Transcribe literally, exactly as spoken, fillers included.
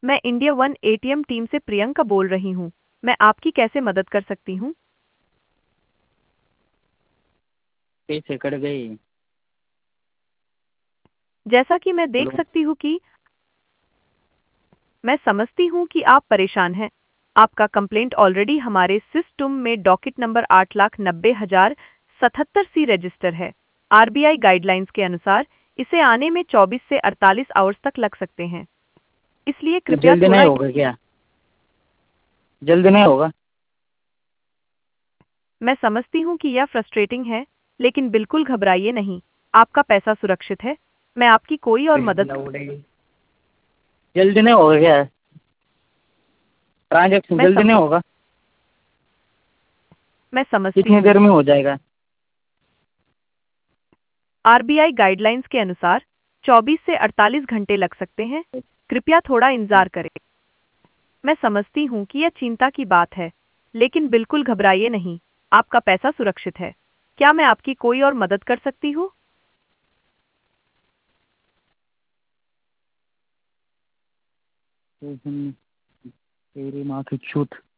मैं India one ATM team से प्रियंका बोल रही हूँ। मैं आपकी कैसे मदद कर सकती हूँ? पैसे कट गए। जैसा कि मैं देख हेलो। सकती हूँ कि मैं समझती हूँ कि आप परेशान हैं। आपका कंप्लेंट ऑलरेडी हमारे सिस्टम में डॉकेट नंबर आठ लाख नब्बे हजार सतहत्तर सी रजिस्टर है। आरबीआई गाइडलाइंस के अनुसार इसे आने में चौबीस से अड़तालीस आवर्स तक लग सकते हैं। इसलिए तो कृपया जल्दी नहीं थोड़ा होगा क्या? जल्दी नहीं होगा? मैं समझती हूँ कि यह फ्रस्ट्रेटिंग है, लेकिन बिल्कुल घबराइए नहीं। आपका पैसा सुरक्षित है। मैं आपकी कोई और मदद जल्दी नहीं होगा क्या? ट्रांजेक्शन मैं जल्दी सम, नहीं होगा? मैं समझती कितनी हूँ। देर में हो जाएगा? आरबीआई गाइडलाइंस के अनुसार चौबीस से अड़तालीस घंटे लग सकते हैं। कृपया थोड़ा इंतजार करें। मैं समझती हूँ कि यह चिंता की बात है, लेकिन बिल्कुल घबराइए नहीं। आपका पैसा सुरक्षित है। क्या मैं आपकी कोई और मदद कर सकती हूँ? तेरी माँ की छूत।